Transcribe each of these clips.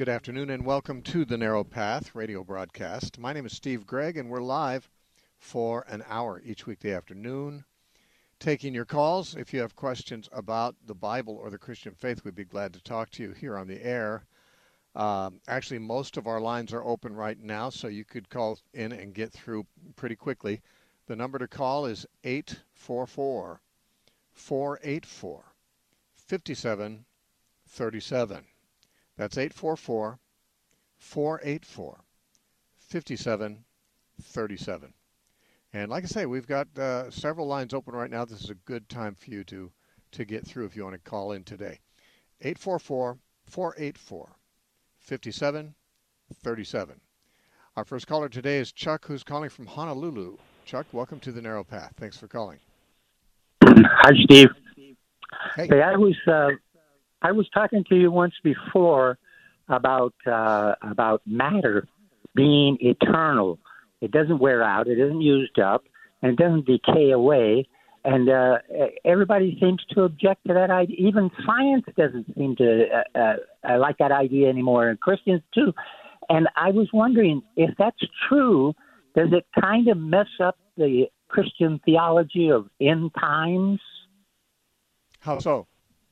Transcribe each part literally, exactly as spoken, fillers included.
Good afternoon and welcome to the Narrow Path radio broadcast. My name is Steve Gregg and we're live for an hour each weekday afternoon, taking your calls. If you have questions about the Bible or the Christian faith, we'd be glad to talk to you here on the air. Um, actually, most of our lines are open right now, so you could call in and get through pretty quickly. The number to call is eight four four, four eight four, five seven three seven. That's eight four four, four eight four, five seven three seven. And like I say, we've got uh, several lines open right now. This is a good time for you to, to get through if you want to call in today. eight four four, four eight four, five seven three seven. Our first caller today is Chuck, who's calling from Honolulu. Chuck, welcome to the Narrow Path. Thanks for calling. Hi, Steve. Hey. Hey, I was uh, I was talking to you once before about uh, about matter being eternal. It doesn't wear out, it isn't used up, and it doesn't decay away. And uh, everybody seems to object to that idea. Even science doesn't seem to uh, uh, like that idea anymore, and Christians too. And I was wondering, if that's true, does it kind of mess up the Christian theology of end times? How so?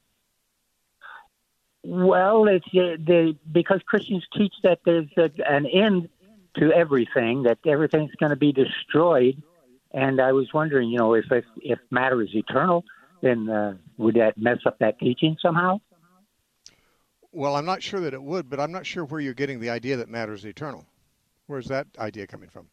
Well, it's uh, the because Christians teach that there's a, an end to everything, that everything's going to be destroyed. And I was wondering, you know, if if, if matter is eternal, then uh, would that mess up that teaching somehow? Well, I'm not sure that it would, but I'm not sure where you're getting the idea that matter is eternal. Where's that idea coming from?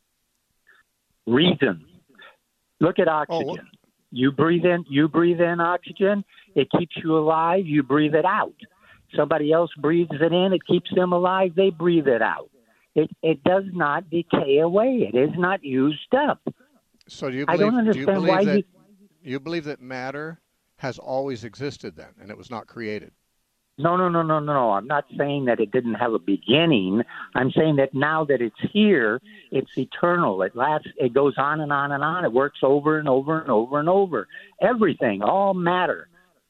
Reason. Look at oxygen. Oh, well, You breathe in, you breathe in oxygen, it keeps you alive, you breathe it out. Somebody else breathes it in, it keeps them alive, they breathe it out. It it does not decay away. It is not used up. So do you I believe, don't understand do you believe why that you... you believe that matter has always existed then and it was not created? No, no, no, no, no. I'm not saying that it didn't have a beginning. I'm saying that now that it's here, it's eternal. It lasts. It goes on and on and on. It works over and over and over and over. Everything, all matter.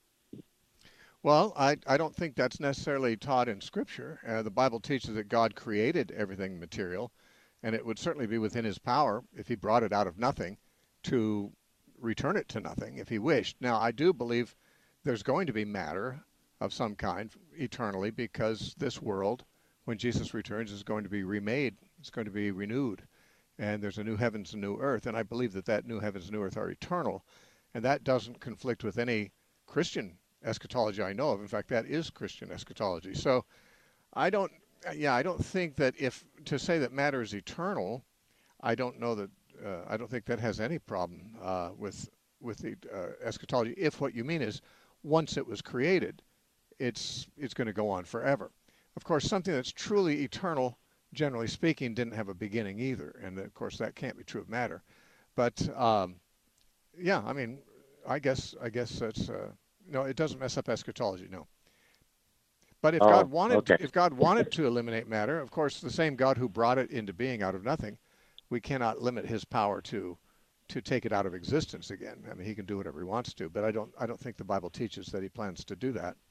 Well, I, I don't think that's necessarily taught in Scripture. Uh, the Bible teaches that God created everything material, and it would certainly be within his power, if he brought it out of nothing, to return it to nothing if he wished. Now, I do believe there's going to be matter of some kind eternally, because this world, when Jesus returns, is going to be remade. It's going to be renewed. And there's a new heavens and new earth. And I believe that that new heavens and new earth are eternal. And that doesn't conflict with any Christian eschatology I know of. In fact, that is Christian eschatology. So I don't, yeah, I don't think that if, to say that matter is eternal, I don't know that, uh, I don't think that has any problem uh, with, with the uh, eschatology. If what you mean is once it was created, it's it's going to go on forever. Of course, something that's truly eternal, generally speaking, didn't have a beginning either. And of course, that can't be true of matter. But um, yeah, I mean, I guess I guess that's uh, no, it doesn't mess up eschatology, no. But if Oh, God wanted okay. if God wanted to eliminate matter, of course, the same God who brought it into being out of nothing, we cannot limit his power to to take it out of existence again. I mean, he can do whatever he wants to, but I don't I don't think the Bible teaches that he plans to do that.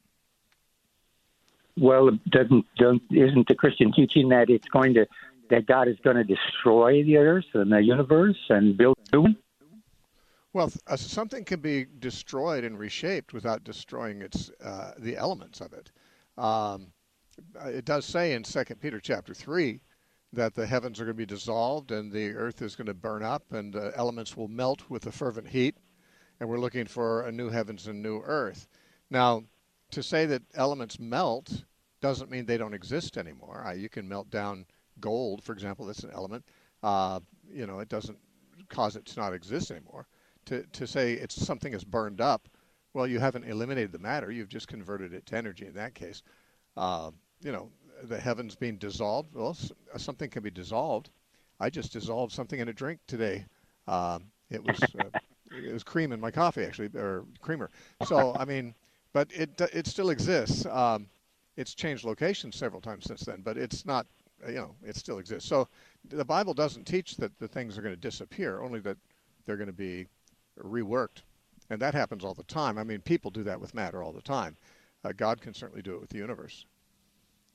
Well, doesn't don't, isn't the Christian teaching that it's going to that God is going to destroy the earth and the universe and build a new one? Well, uh, something can be destroyed and reshaped without destroying its uh, the elements of it. Um, it does say in Second Peter chapter three that the heavens are going to be dissolved and the earth is going to burn up and the elements will melt with a fervent heat, and we're looking for a new heavens and new earth. Now, to say that elements melt doesn't mean they don't exist anymore. Uh, you can melt down gold, for example. That's an element. Uh, you know, it doesn't cause it to not exist anymore. To to say it's something is burned up, well, you haven't eliminated the matter. You've just converted it to energy in that case. Uh, you know, the heavens being dissolved. Well, something can be dissolved. I just dissolved something in a drink today. Um, it was uh, it was cream in my coffee, actually, or creamer. So, I mean, but it it still exists. Um, it's changed locations several times since then, but it's not, you know, it still exists. So the Bible doesn't teach that the things are going to disappear, only that they're going to be reworked. And that happens all the time. I mean, people do that with matter all the time. Uh, God can certainly do it with the universe.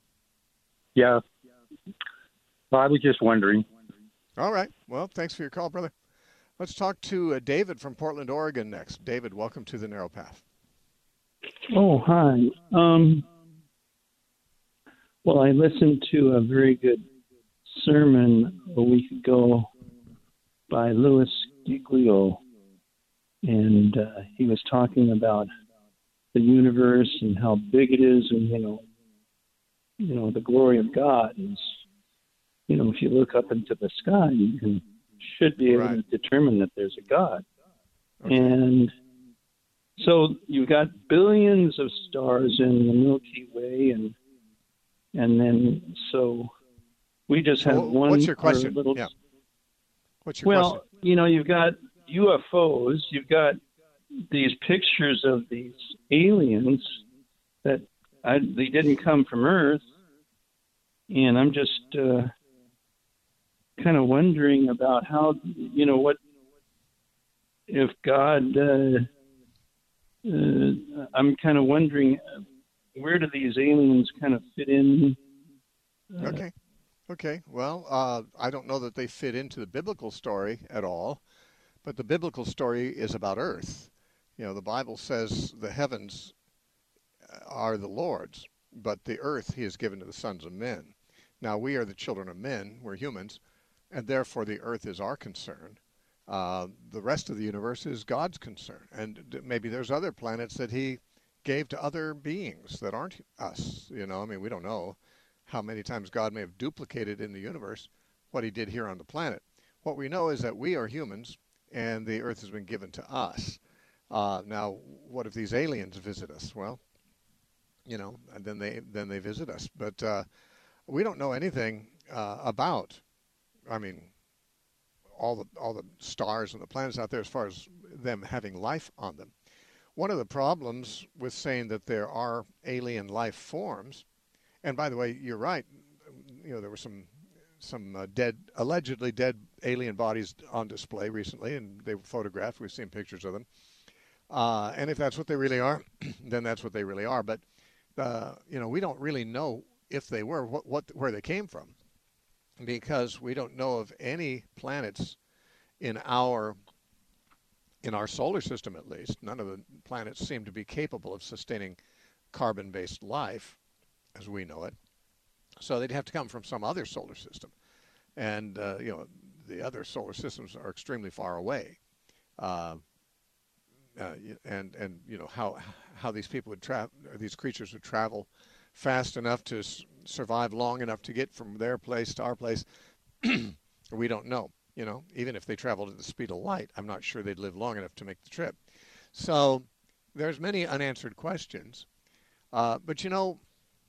Yeah. Well, I was just wondering. All right. Well, thanks for your call, brother. Let's talk to uh, David from Portland, Oregon next. David, welcome to the Narrow Path. Oh, hi. Um, well, I listened to a very good sermon a week ago by Louis Giglio, and uh, he was talking about the universe and how big it is, and you know, you know, the glory of God is, you know, if you look up into the sky, you can should be able Right. to determine that there's a God, Okay. and so you've got billions of stars in the Milky Way, and and then so we just So have wh- one what's your our question? little. Yeah. What's your Well, question? you know, you've got U F Os, you've got these pictures of these aliens that I, they didn't come from Earth, and I'm just uh, kind of wondering about how, you know, what if God. Uh, uh, I'm kind of wondering uh, where do these aliens kind of fit in? Uh, Okay. Okay. Well, uh, I don't know that they fit into the biblical story at all, but the biblical story is about Earth. You know, the Bible says the heavens are the Lord's, but the earth he has given to the sons of men. Now, we are the children of men, we're humans, and therefore the earth is our concern. Uh, the rest of the universe is God's concern. And maybe there's other planets that he gave to other beings that aren't us. You know, I mean, we don't know how many times God may have duplicated in the universe what he did here on the planet. What we know is that we are humans and the earth has been given to us. Uh, now, what if these aliens visit us? Well, you know, and then they then they visit us. But uh, we don't know anything uh, about. I mean, all the all the stars and the planets out there as far as them having life on them. One of the problems with saying that there are alien life forms, and by the way, you're right. You know, there were some some uh, dead, allegedly dead alien bodies on display recently, and they were photographed. We've seen pictures of them. Uh, and if that's what they really are, then that's what they really are. But uh, you know, we don't really know if they were what, what where they came from, because we don't know of any planets in our in our solar system, at least. None of the planets seem to be capable of sustaining carbon-based life as we know it. So they'd have to come from some other solar system, and uh, you know, the other solar systems are extremely far away. Uh, uh, and and you know how how these people would travel, these creatures would travel fast enough to s- survive long enough to get from their place to our place. We don't know. You know, even if they traveled at the speed of light, I'm not sure they'd live long enough to make the trip. So there's many unanswered questions. Uh, but you know,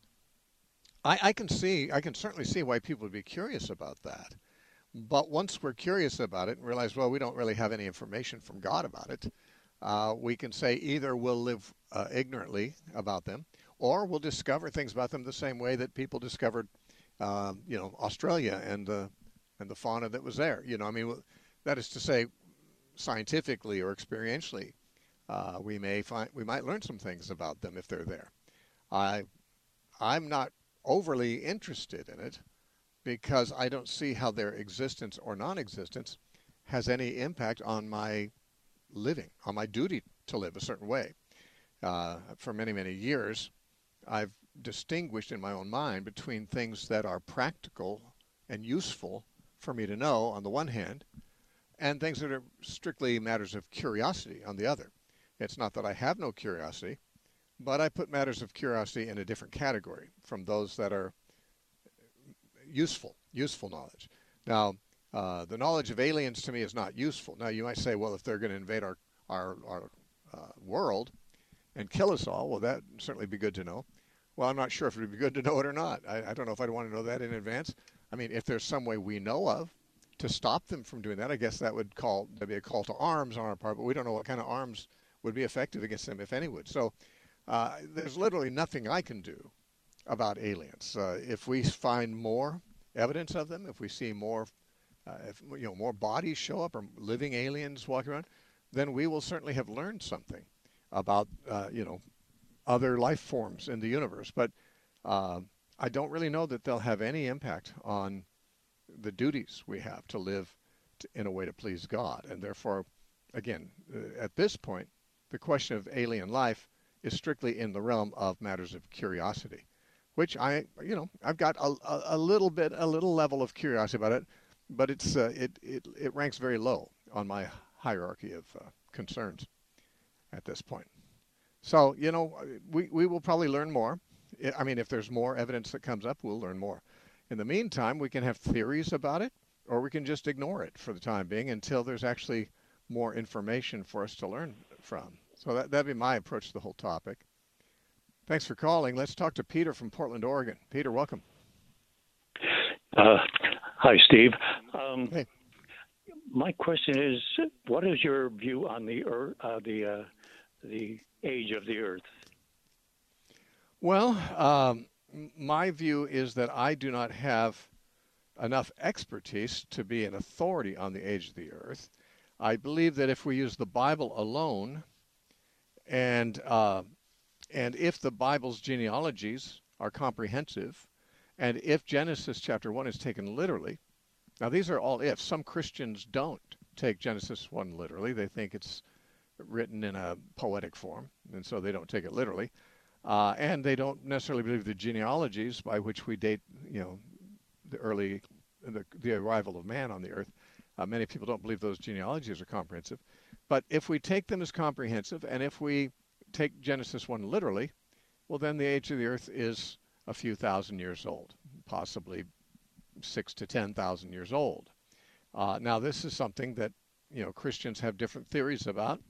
I, I can see, I can certainly see why people would be curious about that. But once we're curious about it and realize, well, we don't really have any information from God about it, uh, we can say either we'll live uh, ignorantly about them, or we'll discover things about them the same way that people discovered, um, you know, Australia and the and the fauna that was there. You know, I mean, that is to say, scientifically or experientially, uh, we may find we might learn some things about them if they're there. I I'm not overly interested in it because I don't see how their existence or non-existence has any impact on my living, on my duty to live a certain way. Uh, for many, many years, I've distinguished in my own mind between things that are practical and useful for me to know on the one hand, and things that are strictly matters of curiosity on the other. It's not that I have no curiosity, but I put matters of curiosity in a different category from those that are useful, useful knowledge. Now, uh, the knowledge of aliens to me is not useful. Now, you might say, well, if they're going to invade our our, our uh, world and kill us all, well, that would certainly be good to know. Well, I'm not sure if it would be good to know it or not. I, I don't know if I'd want to know that in advance. I mean, if there's some way we know of to stop them from doing that, I guess that would call that'd be a call to arms on our part. But we don't know what kind of arms would be effective against them, if any would. So uh, there's literally nothing I can do about aliens. Uh, if we find more evidence of them, if we see more, uh, if you know, more bodies show up or living aliens walking around, then we will certainly have learned something about uh, you know, other life forms in the universe. But uh, I don't really know that they'll have any impact on the duties we have to live to, in a way to please God. And therefore, again, uh, at this point, the question of alien life is strictly in the realm of matters of curiosity, which I, you know, I've got a, a, a little bit, a little level of curiosity about it, but it's uh, it, it it ranks very low on my hierarchy of uh, concerns at this point. So, you know, we, we will probably learn more. I mean, if there's more evidence that comes up, we'll learn more. In the meantime, we can have theories about it, or we can just ignore it for the time being until there's actually more information for us to learn from. So that, that'd be my approach to the whole topic. Thanks for calling. Let's talk to Peter from Portland, Oregon. Peter, welcome. Uh, hi, Steve. Um, hey. My question is, what is your view on the earth, uh, the uh, the age of the Earth? Well, um, my view is that I do not have enough expertise to be an authority on the age of the Earth. I believe that if we use the Bible alone, and uh, and if the Bible's genealogies are comprehensive, and if Genesis chapter one is taken literally, now these are all ifs. Some Christians don't take Genesis one literally. They think it's written in a poetic form, and so they don't take it literally. Uh, and they don't necessarily believe the genealogies by which we date, you know, the early, the, the arrival of man on the earth. Uh, many people don't believe those genealogies are comprehensive. But if we take them as comprehensive, and if we take Genesis one literally, well, then the age of the earth is a few thousand years old, possibly six to ten thousand years old. Uh, now, this is something that, you know, Christians have different theories about,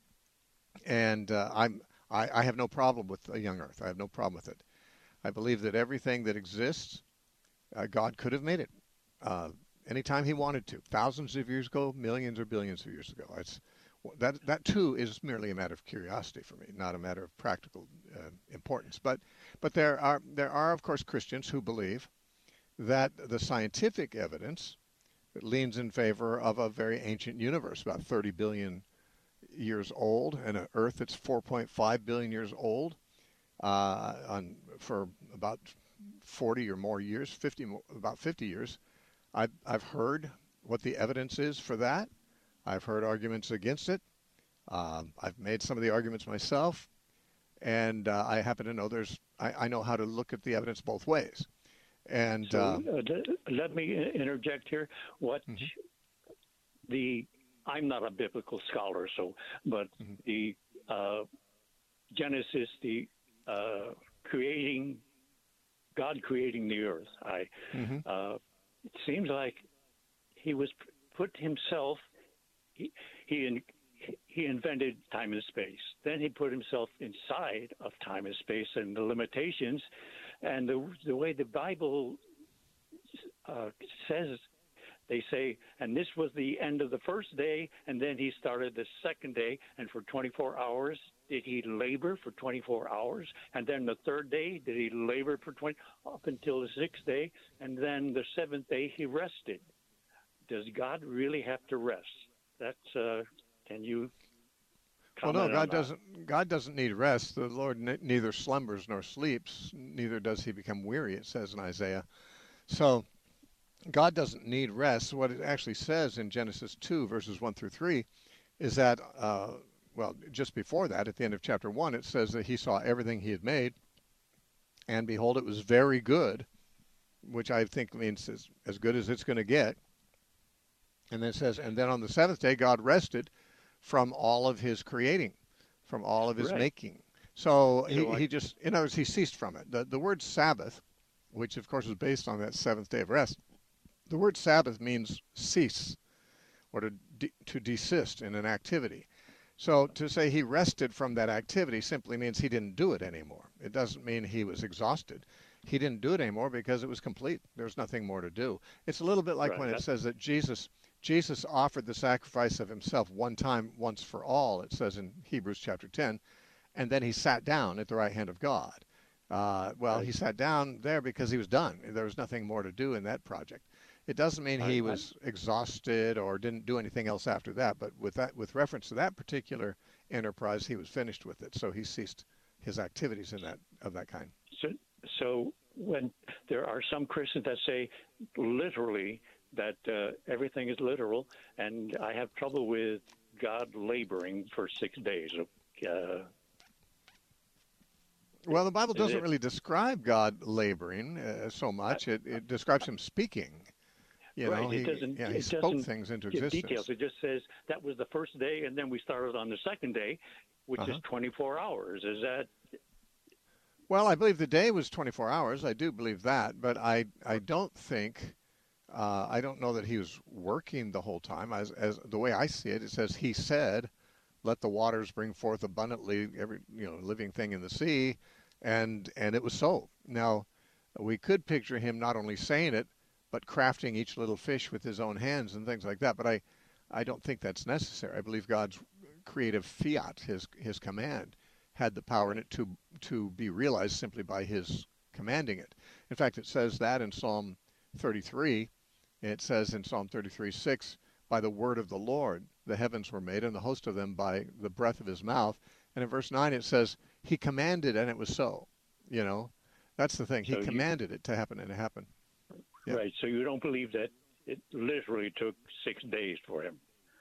and uh, I'm I, I have no problem with a young earth. I have no problem with it. I believe that everything that exists, uh, God could have made it uh, anytime He wanted to, thousands of years ago, millions or billions of years ago. It's, that that too is merely a matter of curiosity for me, not a matter of practical uh, importance. But but there are there are of course Christians who believe that the scientific evidence leans in favor of a very ancient universe, about thirty billion years old, and an Earth that's four point five billion years old, uh, on for about forty or more years, fifty about fifty years. I've I've heard what the evidence is for that. I've heard arguments against it. Um, I've made some of the arguments myself, and uh, I happen to know there's I, I know how to look at the evidence both ways. And so, uh, uh, let me interject here. What mm-hmm. the I'm not a biblical scholar, so but mm-hmm. the uh, Genesis, the uh, creating God creating the earth. I mm-hmm. uh, it seems like He was put Himself. He he in, he invented time and space. Then He put Himself inside of time and space and the limitations. And the the way the Bible uh, says, they say, and this was the end of the first day, and then He started the second day, and for twenty-four hours did He labor for twenty-four hours, and then the third day did He labor for twenty up until the sixth day, and then the seventh day He rested. Does God really have to rest? That's uh, can you? Well, no, God doesn't. God doesn't need rest. The Lord ne- neither slumbers nor sleeps. Neither does He become weary. It says in Isaiah. So, God doesn't need rest. What it actually says in Genesis two, verses one through three, is that, uh, well, just before that, at the end of chapter one, it says that He saw everything He had made, and behold, it was very good, which I think means as, as good as it's going to get. And then it says, and then on the seventh day, God rested from all of His creating, from all of His right. making. So, so he, I... he just, in other words, He ceased from it. The, the word Sabbath, which of course is based on that seventh day of rest, the word Sabbath means cease, or to de- to desist in an activity. So to say He rested from that activity simply means He didn't do it anymore. It doesn't mean He was exhausted. He didn't do it anymore because it was complete. There's nothing more to do. It's a little bit like right. when it says that Jesus Jesus offered the sacrifice of Himself one time, once for all, it says in Hebrews chapter ten, and then He sat down at the right hand of God. Uh, well, right. He sat down there because He was done. There was nothing more to do in that project. It doesn't mean He was exhausted or didn't do anything else after that, but with that, with reference to that particular enterprise, He was finished with it. So He ceased His activities in that of that kind. So, so when there are some Christians that say literally that uh, everything is literal, and I have trouble with God laboring for six days. Uh, well, the Bible doesn't it, really describe God laboring uh, so much. It, it describes him speaking. You right. know, it he, doesn't, yeah, he it spoke doesn't things into give existence. details. It just says that was the first day, and then we started on the second day, which uh-huh. is twenty-four hours. Is that? Well, I believe the day was twenty-four hours. I do believe that, but I I don't think uh, I don't know that he was working the whole time. As as the way I see it, it says he said, "Let the waters bring forth abundantly every you know living thing in the sea," and and it was so. Now, we could picture him not only saying it, but crafting each little fish with his own hands and things like that. But I I don't think that's necessary. I believe God's creative fiat, his his command, had the power in it to to be realized simply by his commanding it. In fact, it says that in Psalm thirty-three. It says in Psalm thirty-three six, by the word of the Lord the heavens were made, and the host of them by the breath of his mouth. And in verse nine it says, he commanded and it was so. You know, that's the thing. He So you- commanded it to happen and it happened. Yeah. Right. So you don't believe that it literally took six days for him?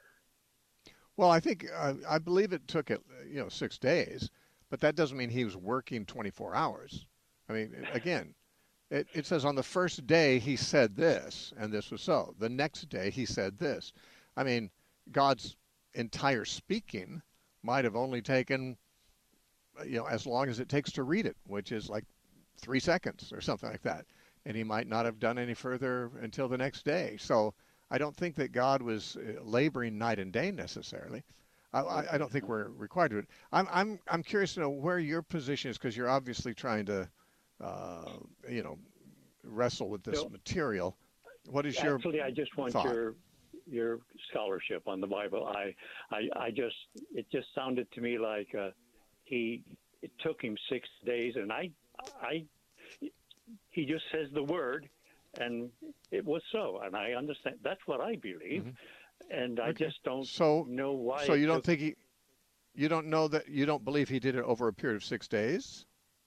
Well, I think uh, I believe it took it, you know, six days, but that doesn't mean he was working twenty-four hours. I mean, again, it, it says on the first day he said this, and this was so. The next day he said this. I mean, God's entire speaking might have only taken, you know, as long as it takes to read it, which is like three seconds or something like that. And he might not have done any further until the next day. So I don't think that God was laboring night and day necessarily. I, I don't think we're required to do it. I'm I'm I'm curious to know where your position is, because you're obviously trying to, uh, you know, wrestle with this So, material. What is your Actually, I just want thought? your your scholarship on the Bible. I, I I just it just sounded to me like uh, he it took him six days, and I I he just says the word, and it was so, and I understand. That's what I believe. Mhm. And I Okay. just don't So know why. so it you don't took- think he, you don't know that you don't believe he did it over a period of six days?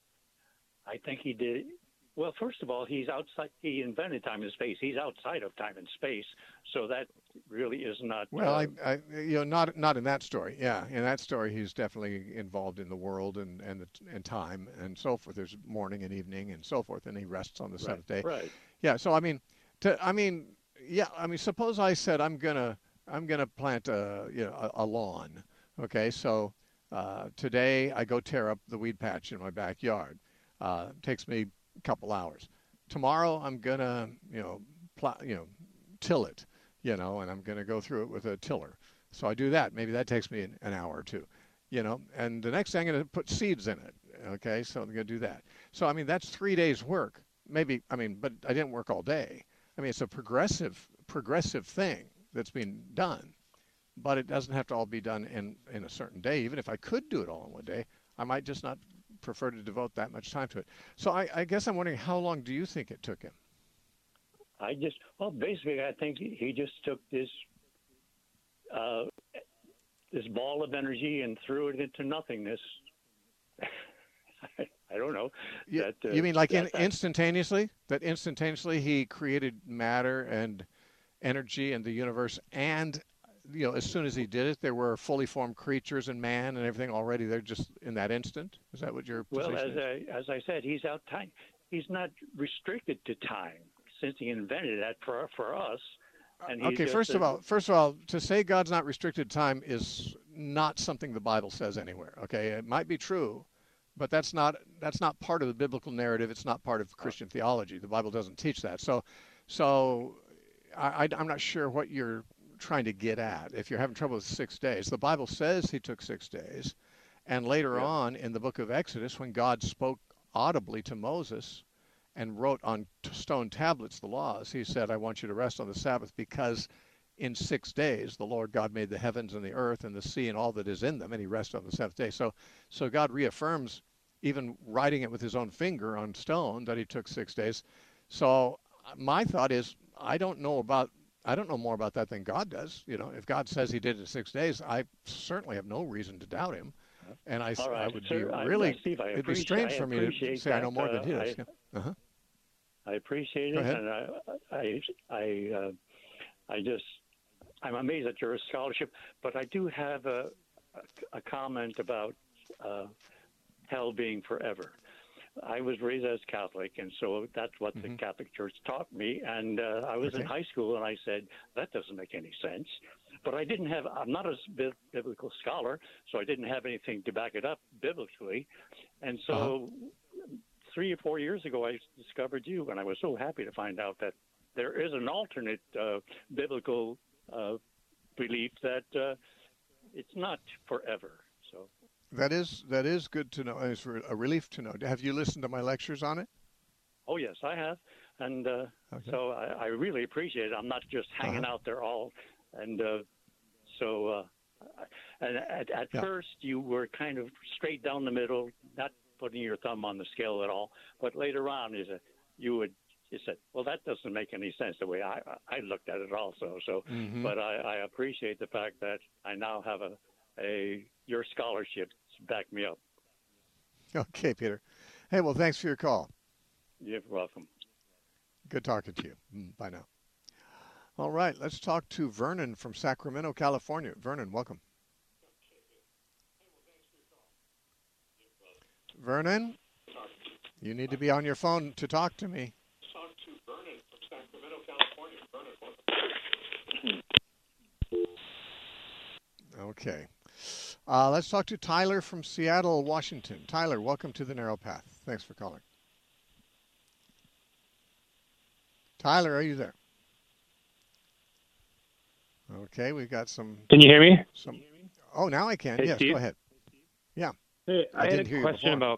I think he did. Well, first of all, he's outside. He invented time and space. He's outside of time and space, so that really is not. Well, uh, I, I, you know, not not in that story. Yeah, in that story, he's definitely involved in the world and and the, and time and so forth. There's morning and evening and so forth, and he rests on the seventh day. right. Yeah. So I mean, to I mean, yeah. I mean, suppose I said I'm gonna I'm gonna plant a you know a, a lawn. Okay, so uh, today I go tear up the weed patch in my backyard. Uh, it takes me a couple hours. Tomorrow I'm gonna you know pl- you know till it. You know, and I'm going to go through it with a tiller. So I do that. Maybe that takes me an, an hour or two, you know. And the next day I'm going to put seeds in it. Okay, so I'm going to do that. So I mean, that's three days' work. Maybe I mean, but I didn't work all day. I mean, it's a progressive, progressive thing that's being done, but it doesn't have to all be done in in a certain day. Even if I could do it all in one day, I might just not prefer to devote that much time to it. So I, I guess I'm wondering, how long do you think it took him? I just, well, basically, I think he he just took this uh, this ball of energy and threw it into nothingness. I don't know. You, that, uh, you mean like in, that- that- instantaneously? That instantaneously he created matter and energy and the universe, and you know, as soon as he did it, there were fully formed creatures and man and everything already there just in that instant? Is that what your Well, position as is? I as I said, he's out time. He's not restricted to time since he invented that for for us. And he's Okay, just first a- of all, first of all, to say God's not restricted to time is not something the Bible says anywhere. Okay, it might be true, but that's not that's not part of the biblical narrative. It's not part of Christian theology. The Bible doesn't teach that. So, so I, I, I'm not sure what you're trying to get at. If you're having trouble with six days, the Bible says he took six days, and later Yeah. on in the book of Exodus, when God spoke audibly to Moses and wrote on t- stone tablets the laws, he said, I want you to rest on the Sabbath because in six days the Lord God made the heavens and the earth and the sea and all that is in them, and he rested on the seventh day. So so God reaffirms, even writing it with his own finger on stone, that he took six days. So uh, my thought is, I don't know about I don't know more about that than God does. You know, if God says he did it in six days, I certainly have no reason to doubt him. And I, s- All right, I would sir, be I- really, I- Steve, I it'd be appreciate- strange I for me to appreciate say I know that, more than uh, he does. I- Yeah. Uh-huh. I appreciate Go it, ahead. and I, I, I, uh, I just, I'm amazed at your scholarship. But I do have a, a, a comment about uh, hell being forever. I was raised as Catholic, and so that's what Mm-hmm. the Catholic Church taught me. And uh, I was Okay. in high school, and I said, that doesn't make any sense. But I didn't have, I'm not a bi- biblical scholar, so I didn't have anything to back it up biblically. And so Uh-huh. three or four years ago, I discovered you, and I was so happy to find out that there is an alternate uh, biblical uh, belief that uh, it's not forever. So. That is that is good to know. It's a relief to know. Have you listened to my lectures on it? Oh, yes, I have. And uh, Okay. so I, I really appreciate it. I'm not just hanging Uh-huh. out there all. And uh, so uh, and at, at Yeah. first, you were kind of straight down the middle, not putting your thumb on the scale at all. But later on, is a, you would you said, well, that doesn't make any sense the way I, I looked at it also. So, Mm-hmm. but I, I appreciate the fact that I now have a, a your scholarship to back me up. Okay, Peter. Hey, well, thanks for your call. You're welcome. Good talking to you. Mm, Bye now. All right, let's talk to Vernon from Sacramento, California. Vernon, welcome. Vernon, you need to be on your phone to talk to me. Talk to Vernon from Sacramento, California. Vernon, welcome. Okay. Uh, let's talk to Tyler from Seattle, Washington. Tyler, welcome to the Narrow Path. Thanks for calling. Tyler, are you there? Okay, we've got some. Can you hear me? Some. Oh, now I can. Hey, yes, Steve? go ahead. Yeah. Hey, I I, had didn't a hear you question before. about.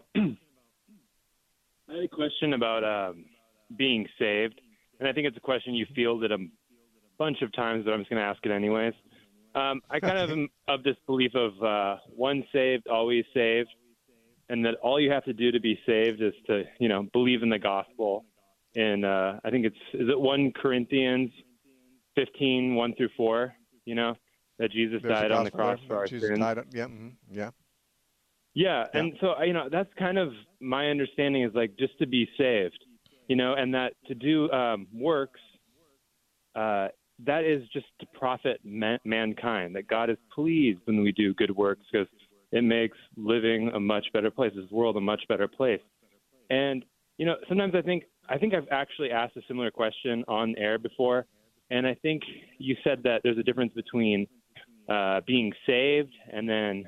I had a question about um, being saved, and I think it's a question you fielded a bunch of times, but I'm just going to ask it anyways. Um, I kind of Okay. am of this belief of uh, one saved, always saved, and that all you have to do to be saved is to, you know, believe in the gospel. And uh, I think it's is it First Corinthians fifteen, one through four, you know, that Jesus There's a died on the gospel cross there. for our Jesus sins. died. on- Yeah. mhm, Yeah. Yeah, Yeah. and so you know that's kind of my understanding is like just to be saved, you know, and that to do um, works, uh, that is just to profit man- mankind. That God is pleased when we do good works because it makes living a much better place, this world a much better place. And you know, sometimes I think I think I've actually asked a similar question on air before, and I think you said that there's a difference between uh, being saved and then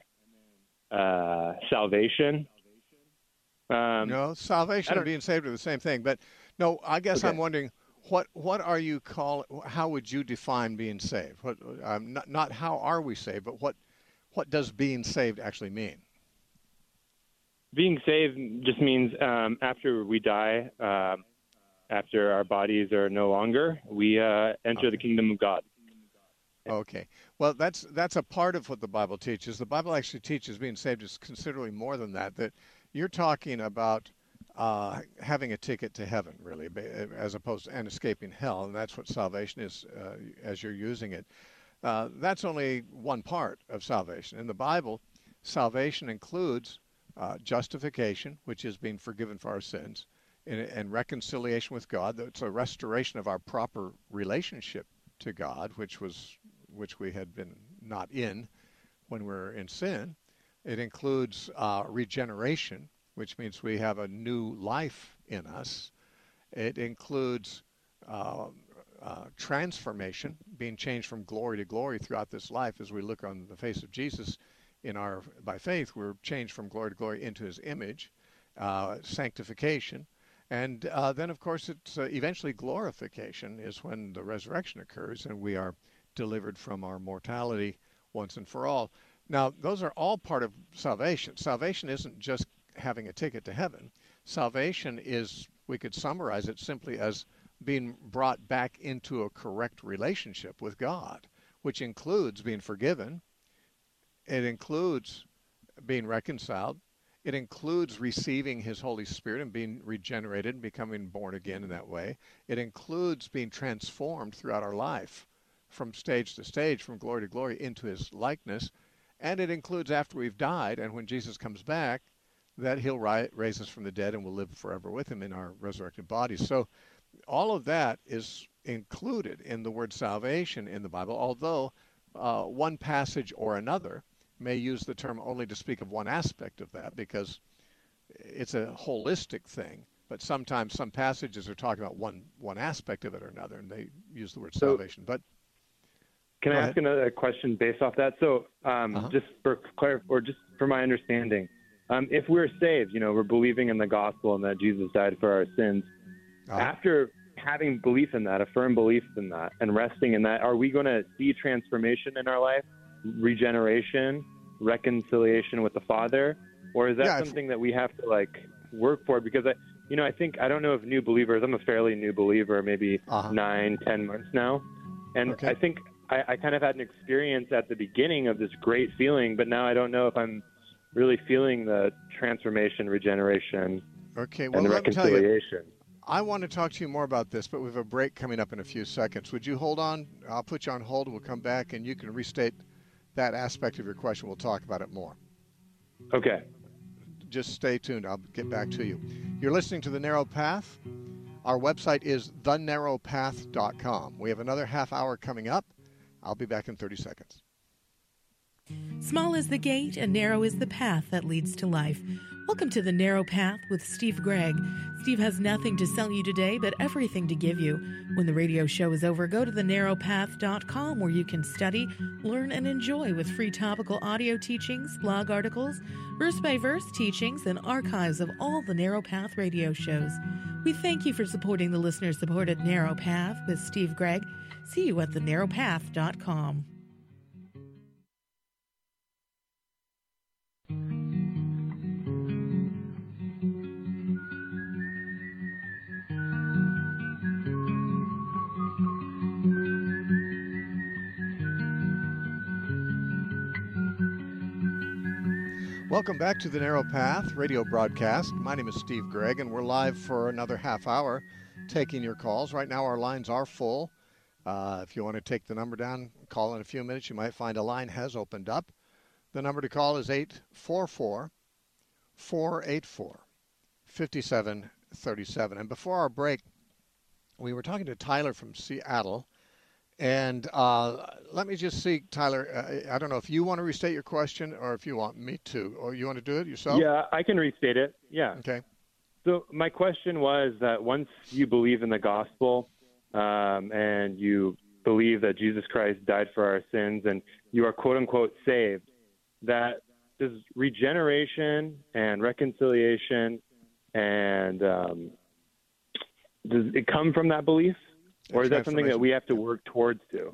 uh, salvation. Um, No, salvation I and don't- being saved are the same thing. But no, I guess Okay. I'm wondering what what are you call? How would you define being saved? What um, not not how are we saved, but what what does being saved actually mean? Being saved just means um, after we die, um, after our bodies are no longer, we uh, enter Okay. the kingdom of God. Okay. Well, that's that's a part of what the Bible teaches. The Bible actually teaches being saved is considerably more than that. That you're talking about uh, having a ticket to heaven, really, ba- as opposed to and escaping hell, and that's what salvation is uh, as you're using it. Uh, that's only one part of salvation. In the Bible, salvation includes uh, justification, which is being forgiven for our sins, and, and reconciliation with God. It's a restoration of our proper relationship to God, which was which we had been not in when we were in sin. It includes uh, regeneration, which means we have a new life in us. It includes uh, uh, transformation, being changed from glory to glory throughout this life. As we look on the face of Jesus in our by faith, we're changed from glory to glory into His image. Uh, sanctification. And uh, then, of course, it's uh, eventually glorification is when the resurrection occurs and we are delivered from our mortality once and for all. Now, those are all part of salvation. Salvation isn't just having a ticket to heaven. Salvation is, we could summarize it simply as being brought back into a correct relationship with God, which includes being forgiven. It includes being reconciled. It includes receiving His Holy Spirit and being regenerated and becoming born again in that way. It includes being transformed throughout our life from stage to stage, from glory to glory into His likeness. And it includes after we've died and when Jesus comes back, that he'll ri- raise us from the dead and we'll live forever with him in our resurrected bodies. So all of that is included in the word salvation in the Bible, although uh, one passage or another may use the term only to speak of one aspect of that, because it's a holistic thing. But sometimes some passages are talking about one one aspect of it or another, and they use the word So, salvation. But can I go ask ahead. another question based off that? So, um, Uh-huh. just for clar- or just for my understanding, um, if we're saved, you know, we're believing in the gospel and that Jesus died for our sins. Uh-huh. After having belief in that, a firm belief in that, and resting in that, are we going to see transformation in our life, regeneration, reconciliation with the Father, or is that Yeah, if- something that we have to like work for? Because I, you know, I think I don't know if new believers. I'm a fairly new believer, maybe Uh-huh. nine, ten months now, and Okay. I think I, I kind of had an experience at the beginning of this great feeling, but now I don't know if I'm really feeling the transformation, regeneration, Okay, well, and the let me tell you, reconciliation. I want to talk to you more about this, but we have a break coming up in a few seconds. Would you hold on? I'll put you on hold. We'll come back, and you can restate that aspect of your question. We'll talk about it more. Okay. Just stay tuned. I'll get back to you. You're listening to The Narrow Path. Our website is the narrow path dot com. We have another half hour coming up. I'll be back in thirty seconds. Small is the gate and narrow is the path that leads to life. Welcome to The Narrow Path with Steve Gregg. Steve has nothing to sell you today, but everything to give you. When the radio show is over, go to the narrow path dot com where you can study, learn, and enjoy with free topical audio teachings, blog articles, verse-by-verse teachings, and archives of all the Narrow Path radio shows. We thank you for supporting the listener-supported Narrow Path with Steve Gregg. See you at the narrow path dot com. Welcome back to The Narrow Path radio broadcast. My name is Steve Gregg, and we're live for another half hour taking your calls. Right now our lines are full. Uh, if you want to take the number down, call in a few minutes. You might find a line has opened up. The number to call is eight four four, four eight four, five seven three seven. And before our break, we were talking to Tyler from Seattle. And uh, let me just see, Tyler, uh, I don't know if you want to restate your question or if you want me to. Or you want to do it yourself? Yeah, I can restate it. Yeah. Okay. So my question was that once you believe in the gospel um, and you believe that Jesus Christ died for our sins and you are quote unquote saved, that does regeneration and reconciliation and um, does it come from that belief, or is that something that we have to work towards to?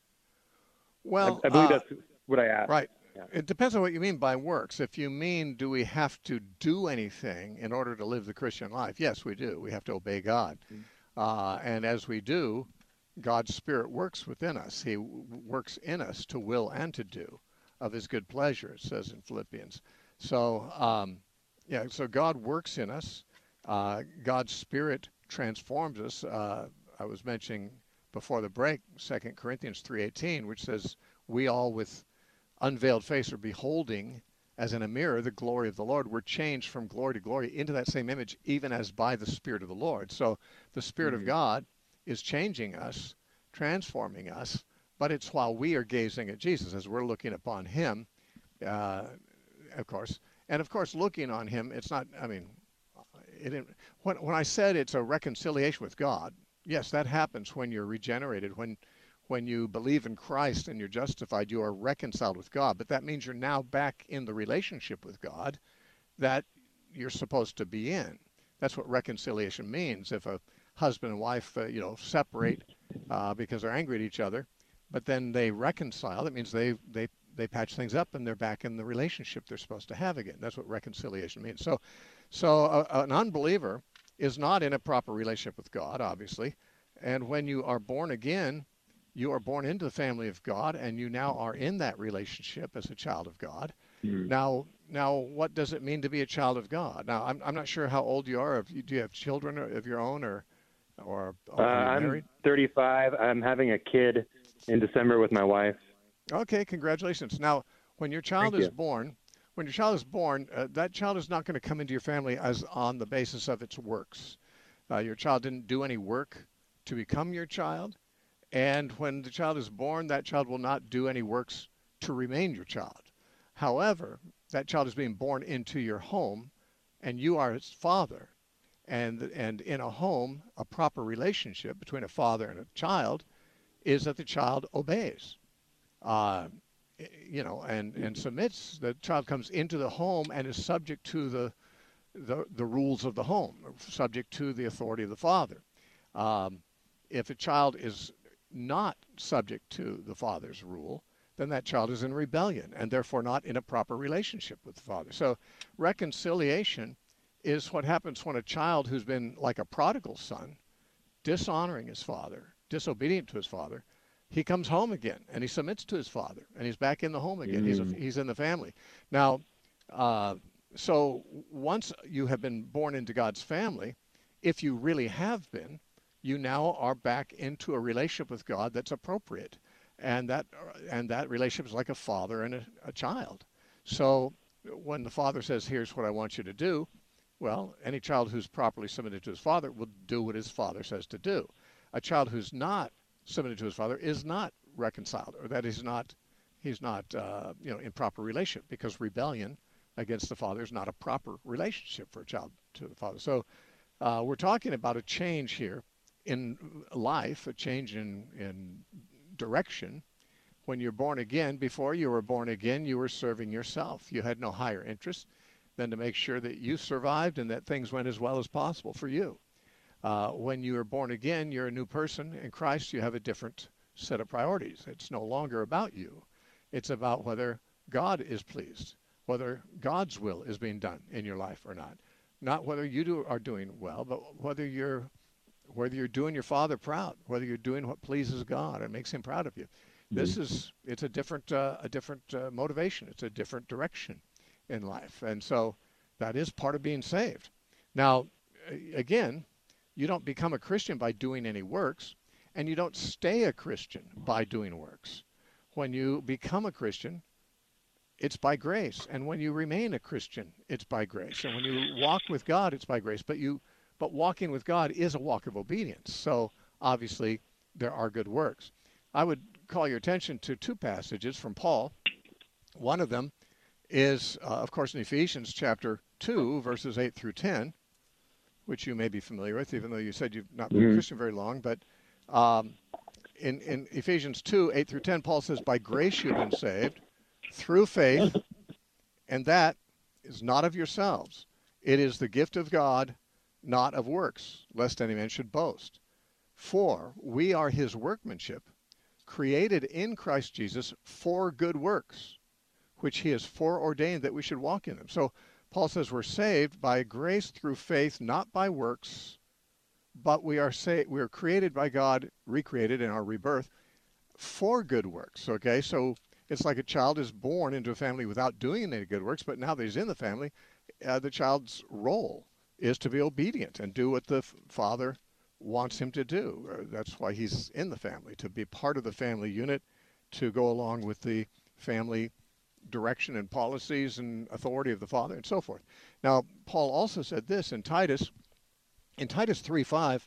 Well, I, I believe uh, that's what I asked. right. Yeah. It depends on what you mean by works. If you mean, do we have to do anything in order to live the Christian life? Yes, we do. We have to obey God. Mm-hmm. Uh, and as we do, God's Spirit works within us. He w- works in us to will and to do of his good pleasure, it says in Philippians. So, um, yeah, so God works in us. Uh, God's Spirit transforms us. Uh, I was mentioning before the break, Second Corinthians three eighteen, which says, we all with unveiled face are beholding as in a mirror the glory of the Lord. We're changed from glory to glory into that same image, even as by the Spirit of the Lord. So the Spirit mm-hmm. of God is changing us, transforming us, but it's while we are gazing at Jesus, as we're looking upon him, uh, of course. And of course, looking on him, it's not, I mean, it, when, when I said it's a reconciliation with God, yes, that happens when you're regenerated. When when you believe in Christ and you're justified, you are reconciled with God. But that means you're now back in the relationship with God that you're supposed to be in. That's what reconciliation means. If a husband and wife, uh, you know, separate uh, because they're angry at each other, but then they reconcile, that means they, they, they patch things up and they're back in the relationship they're supposed to have again. That's what reconciliation means. So, so uh, an unbeliever is not in a proper relationship with God, obviously. And when you are born again, you are born into the family of God, and you now are in that relationship as a child of God. Mm-hmm. Now, now, what does it mean to be a child of God? Now, I'm I'm not sure how old you are. If you, do you have children of your own, or or uh, are you married? I'm thirty-five. I'm having a kid in December with my wife. Okay, congratulations. Now, when your child Thank is you. born, when your child is born, uh, that child is not going to come into your family as on the basis of its works. Uh, your child didn't do any work to become your child. And when the child is born, that child will not do any works to remain your child. However, that child is being born into your home, and you are its father. And, and in a home, a proper relationship between a father and a child is that the child obeys, uh, you know, and, and submits. The child comes into the home and is subject to the, the, the rules of the home, subject to the authority of the father. Um, if a child is not subject to the father's rule, then that child is in rebellion and therefore not in a proper relationship with the father. So reconciliation is what happens when a child who's been like a prodigal son, dishonoring his father, disobedient to his father, he comes home again and he submits to his father and he's back in the home again. Mm. He's, a, he's in the family. Now, uh, so once you have been born into God's family, if you really have been, you now are back into a relationship with God that's appropriate. And that and that relationship is like a father and a, a child. So when the father says, here's what I want you to do, well, any child who's properly submitted to his father will do what his father says to do. A child who's not submitted to his father is not reconciled, or that is not, he's not, uh, you know, in proper relationship, because rebellion against the father is not a proper relationship for a child to the father. So uh, we're talking about a change here in life, a change in, in direction. When you're born again, before you were born again, you were serving yourself. You had no higher interest than to make sure that you survived and that things went as well as possible for you. Uh, when you are born again, you're a new person. In Christ, you have a different set of priorities. It's no longer about you. It's about whether God is pleased, whether God's will is being done in your life or not. Not whether you do, are doing well, but whether you're whether you're doing your Father proud, whether you're doing what pleases God and makes Him proud of you. Mm-hmm. This is, it's a different, uh, a different uh, motivation. It's a different direction in life. And so that is part of being saved. Now, again, you don't become a Christian by doing any works, and you don't stay a Christian by doing works. When you become a Christian, it's by grace. And when you remain a Christian, it's by grace. And when you walk with God, it's by grace. But you But walking with God is a walk of obedience. So obviously there are good works. I would call your attention to two passages from Paul. One of them is, uh, of course, in Ephesians chapter two, verses eight through ten, which you may be familiar with, even though you said you've not been mm-hmm. a Christian very long. But um, in, in Ephesians two, eight through ten, Paul says, by grace you've been saved through faith, and that is not of yourselves. It is the gift of God, not of works, lest any man should boast. For we are his workmanship, created in Christ Jesus for good works, which he has foreordained that we should walk in them. So Paul says we're saved by grace through faith, not by works, but we are saved, we are created by God, recreated in our rebirth, for good works. Okay, so it's like a child is born into a family without doing any good works, but now that he's in the family, uh, the child's role is to be obedient and do what the f- father wants him to do. Uh, that's why he's in the family, to be part of the family unit, to go along with the family direction and policies and authority of the father and so forth. Now, Paul also said this in Titus, in Titus three five,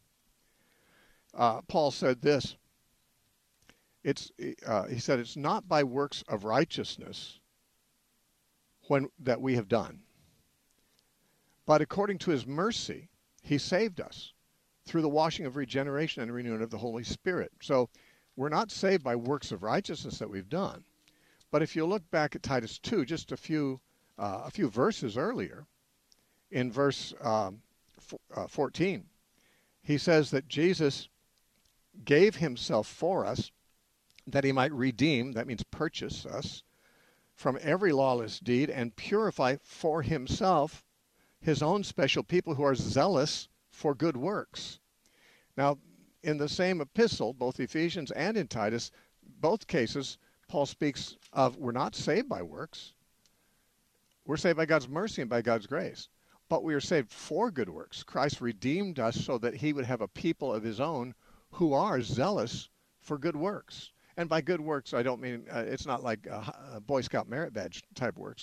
uh, Paul said this, it's, uh, he said, it's not by works of righteousness when that we have done, but according to his mercy, he saved us through the washing of regeneration and renewing of the Holy Spirit. So we're not saved by works of righteousness that we've done. But if you look back at Titus two, just a few uh, a few verses earlier, in verse um, f- uh, fourteen, he says that Jesus gave himself for us that he might redeem, that means purchase us, from every lawless deed and purify for himself his own special people who are zealous for good works. Now, in the same epistle, both Ephesians and in Titus, both cases, Paul speaks of we're not saved by works. We're saved by God's mercy and by God's grace. But we are saved for good works. Christ redeemed us so that he would have a people of his own who are zealous for good works. And by good works, I don't mean, uh, it's not like a, a Boy Scout merit badge type works.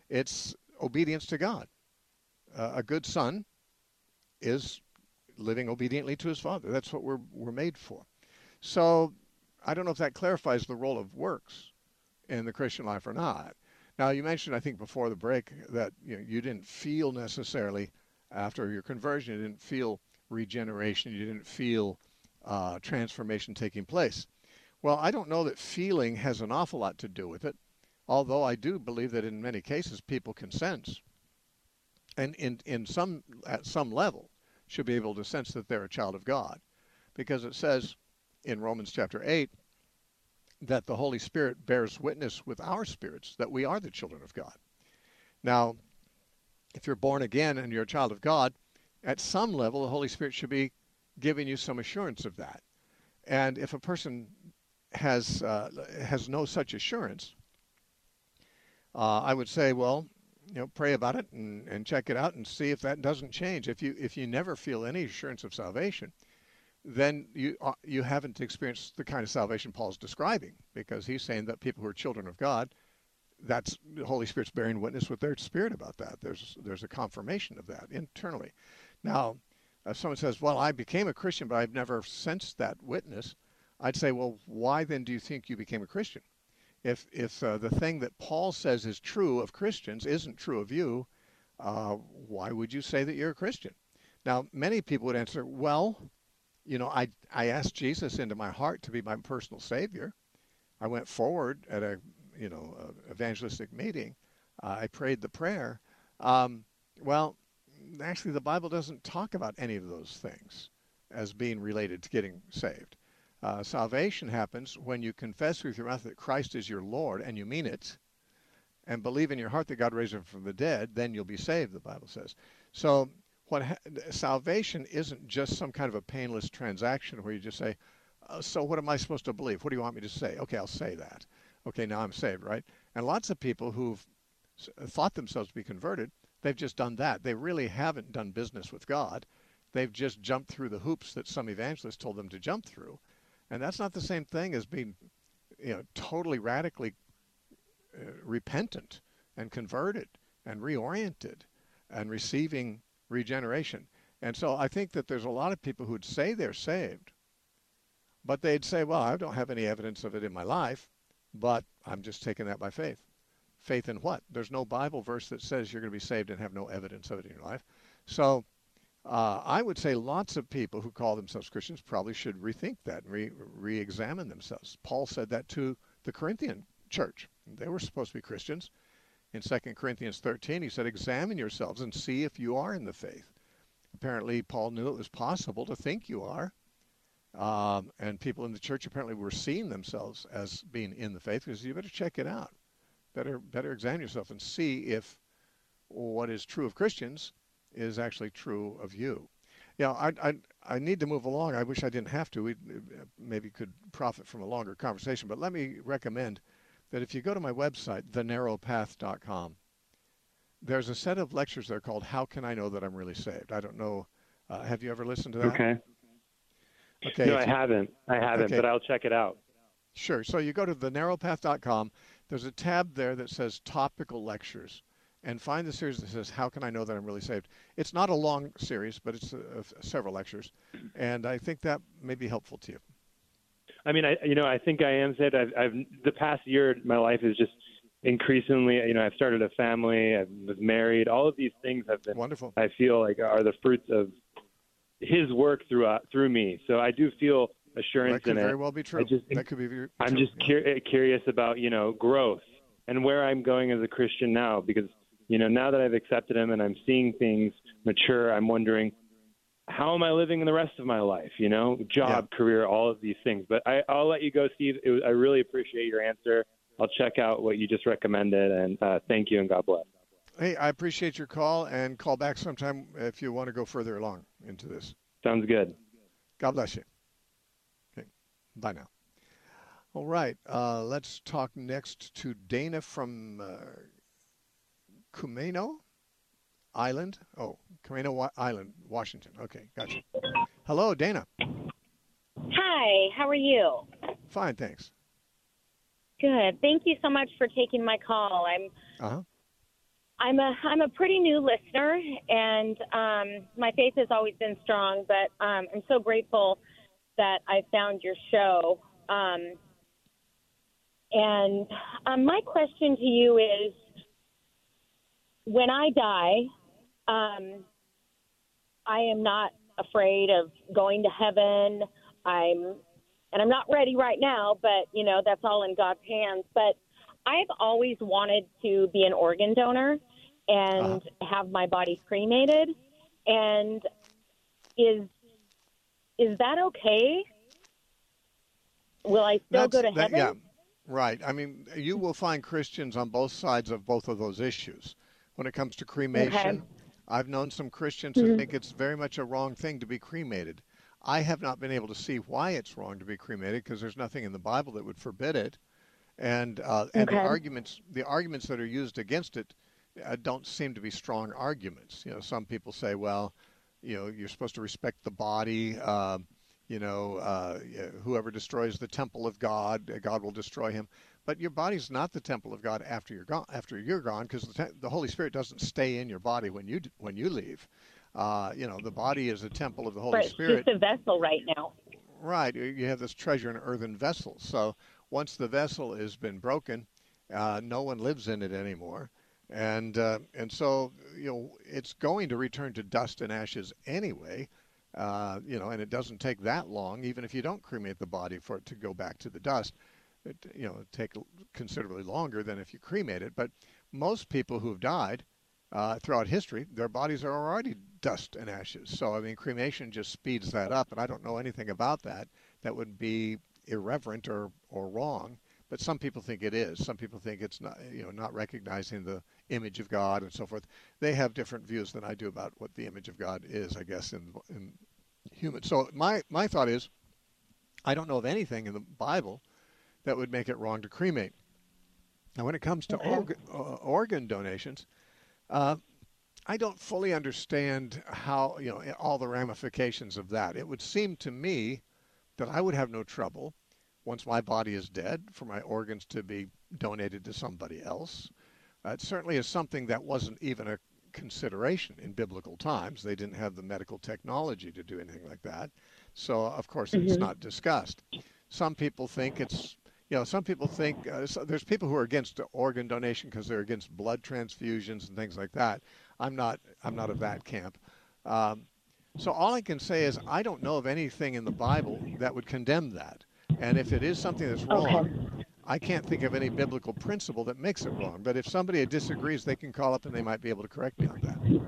It's obedience to God. Uh, a good son is living obediently to his father. That's what we're we're made for. So I don't know if that clarifies the role of works in the Christian life or not. Now, you mentioned, I think, before the break that you know, you didn't feel necessarily after your conversion, you didn't feel regeneration, you didn't feel uh, transformation taking place. Well, I don't know that feeling has an awful lot to do with it, although I do believe that in many cases people can sense, and in, in some at some level should be able to sense that they're a child of God, because it says in Romans chapter eight that the Holy Spirit bears witness with our spirits that we are the children of God. Now, if you're born again and you're a child of God, at some level the Holy Spirit should be giving you some assurance of that. And if a person has uh, has no such assurance, uh, I would say, well, you know, pray about it and, and check it out and see if that doesn't change. If you if you never feel any assurance of salvation, then you uh, you haven't experienced the kind of salvation Paul's describing, because he's saying that people who are children of God, that's the Holy Spirit's bearing witness with their spirit about that. There's there's a confirmation of that internally. Now, if someone says, well, I became a Christian, but I've never sensed that witness, I'd say, well, why then do you think you became a Christian? If if uh, the thing that Paul says is true of Christians isn't true of you, uh, why would you say that you're a Christian? Now, many people would answer, well, you know, I I asked Jesus into my heart to be my personal Savior. I went forward at a you know a evangelistic meeting. Uh, I prayed the prayer. Um, well, actually, the Bible doesn't talk about any of those things as being related to getting saved. Uh, salvation happens when you confess with your mouth that Christ is your Lord, and you mean it, and believe in your heart that God raised him from the dead. Then you'll be saved, the Bible says. So what ha- salvation isn't just some kind of a painless transaction where you just say, uh, so what am I supposed to believe? What do you want me to say? Okay, I'll say that. Okay, now I'm saved, right? And lots of people who've thought themselves to be converted, they've just done that. They really haven't done business with God. They've just jumped through the hoops that some evangelists told them to jump through. And that's not the same thing as being, you know, totally radically uh, repentant and converted and reoriented and receiving regeneration. And so I think that there's a lot of people who'd say they're saved, but they'd say, well, I don't have any evidence of it in my life, but I'm just taking that by faith. Faith in what? There's no Bible verse that says you're going to be saved and have no evidence of it in your life. So uh, I would say lots of people who call themselves Christians probably should rethink that and re- re-examine themselves. Paul said that to the Corinthian church. They were supposed to be Christians. In Second Corinthians thirteen, he said, examine yourselves and see if you are in the faith. Apparently, Paul knew it was possible to think you are. Um, and people in the church apparently were seeing themselves as being in the faith, because you better check it out. Better, better examine yourself and see if what is true of Christians is actually true of you. Yeah, I, I, I need to move along. I wish I didn't have to. We maybe could profit from a longer conversation. But let me recommend that if you go to my website, the narrow path dot com, there's a set of lectures there called How Can I Know That I'm Really Saved? I don't know. Uh, have you ever listened to that? Okay. Okay. No, I you, haven't. I haven't, okay. but I'll check it out. Sure. So you go to the narrow path dot com. There's a tab there that says Topical Lectures, and find the series that says How Can I Know That I'm Really Saved? It's not a long series, but it's a, a, several lectures, and I think that may be helpful to you. I mean, I you know, I think I am saved. I've, I've the past year, my life is just increasingly, you know, I've started a family, I was married. All of these things have been wonderful. I feel like are the fruits of His work through uh, through me. So I do feel assurance that could in very it. well be true. I just, that could be true. I'm just yeah. cur- curious about, you know, growth and where I'm going as a Christian now, because, you know, now that I've accepted Him and I'm seeing things mature, I'm wondering, how am I living in the rest of my life? You know, job, yeah. career, all of these things. But I, I'll let you go, Steve. It was, I really appreciate your answer. I'll check out what you just recommended, and uh, thank you, and God bless. Hey, I appreciate your call, and call back sometime if you want to go further along into this. Sounds good. God bless you. Okay, bye now. All right, uh, let's talk next to Dana from uh, Camano Island. Oh, Camano Wa- Island, Washington. Okay, gotcha. Hello, Dana. Hi, how are you? Fine, thanks. Good. Thank you so much for taking my call. I'm Uh-huh. I'm a I'm a pretty new listener, and um, my faith has always been strong. But um, I'm so grateful that I found your show. Um, and um, my question to you is, when I die, um, I am not afraid of going to heaven. I'm, and I'm not ready right now, but you know that's all in God's hands. But I've always wanted to be an organ donor and uh-huh. have my body cremated. And is is that okay? Will I still That's, go to that, heaven? Yeah, right. I mean, you will find Christians on both sides of both of those issues. When it comes to cremation, okay. I've known some Christians mm-hmm. who think it's very much a wrong thing to be cremated. I have not been able to see why it's wrong to be cremated because there's nothing in the Bible that would forbid it. And uh, okay. and the arguments the arguments that are used against it uh, don't seem to be strong arguments. You know, some people say, well, you know, you're supposed to respect the body. Uh, you know, uh, whoever destroys the temple of God, God will destroy him. But your body's not the temple of God after you're gone. After you're gone, because the, te- the Holy Spirit doesn't stay in your body when you when you leave. Uh, you know, the body is a temple of the Holy but Spirit. It's just a vessel right now. Right. You have this treasure in earthen vessels. So once the vessel has been broken, uh, no one lives in it anymore. And uh, and so, you know, it's going to return to dust and ashes anyway. Uh, you know, and it doesn't take that long, even if you don't cremate the body, for it to go back to the dust. It, you know, it take considerably longer than if you cremate it. But most people who've died uh, throughout history, their bodies are already dust and ashes. So, I mean, cremation just speeds that up. And I don't know anything about that that would be irreverent or, or wrong. But some people think it is. Some people think it's not, you know, not recognizing the image of God and so forth. They have different views than I do about what the image of God is, I guess, in, in humans. So my, my thought is, I don't know of anything in the Bible that would make it wrong to cremate. Now, when it comes to okay. organ, uh, organ donations, uh, I don't fully understand how, you know, all the ramifications of that. It would seem to me that I would have no trouble, once my body is dead, for my organs to be donated to somebody else. Uh, it certainly is something that wasn't even a consideration in biblical times. They didn't have the medical technology to do anything like that. So, of course, mm-hmm. it's not discussed. Some people think it's, you know, some people think, uh, so there's people who are against organ donation because they're against blood transfusions and things like that. I'm not, I'm not of that camp. Um, so all I can say is I don't know of anything in the Bible that would condemn that. And if it is something that's wrong, okay. I can't think of any biblical principle that makes it wrong. But if somebody disagrees, they can call up and they might be able to correct me on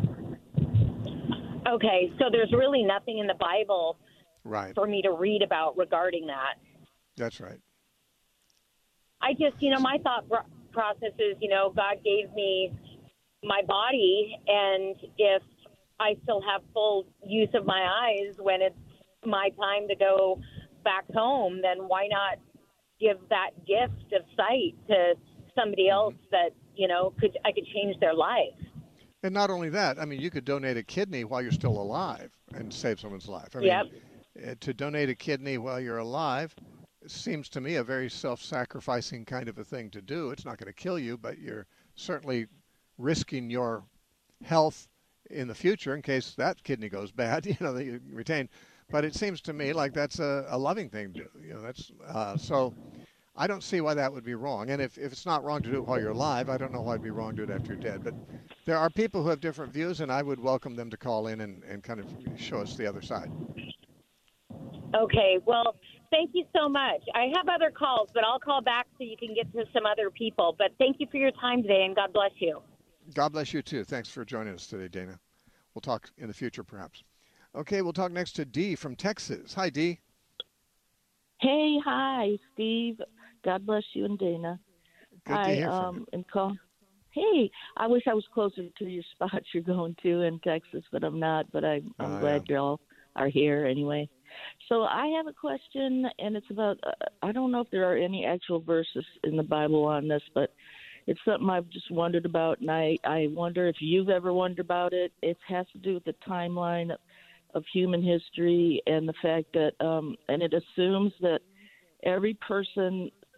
that. Okay, so there's really nothing in the Bible right. for me to read about regarding that. That's right. I just, you know, my thought process is, you know, God gave me my body, and if I still have full use of my eyes when it's my time to go back home, then why not give that gift of sight to somebody else that, you know, could I could change their life. And not only that, I mean, you could donate a kidney while you're still alive and save someone's life. I mean, yep. to donate a kidney while you're alive seems to me a very self-sacrificing kind of a thing to do. It's not going to kill you, but you're certainly risking your health in the future in case that kidney goes bad, you know, that you retain. But it seems to me like that's a, a loving thing to do. You know, that's uh, so I don't see why that would be wrong. And if, if it's not wrong to do it while you're alive, I don't know why it'd be wrong to do it after you're dead. But there are people who have different views, and I would welcome them to call in and, and kind of show us the other side. Okay. Well, thank you so much. I have other calls, but I'll call back so you can get to some other people. But thank you for your time today, and God bless you. God bless you, too. Thanks for joining us today, Dana. We'll talk in the future, perhaps. Okay, we'll talk next to Dee from Texas. Hi, Dee. Hey, hi, Steve. God bless you and Dana. Good to I, hear from um, you. am call- hey, I wish I was closer to your spot you're going to in Texas, but I'm not. But I, I'm uh, glad yeah. you all are here anyway. So I have a question, and it's about, uh, I don't know if there are any actual verses in the Bible on this, but it's something I've just wondered about, and I, I wonder if you've ever wondered about it. It has to do with the timeline of, of human history and the fact that, um, and it assumes that every person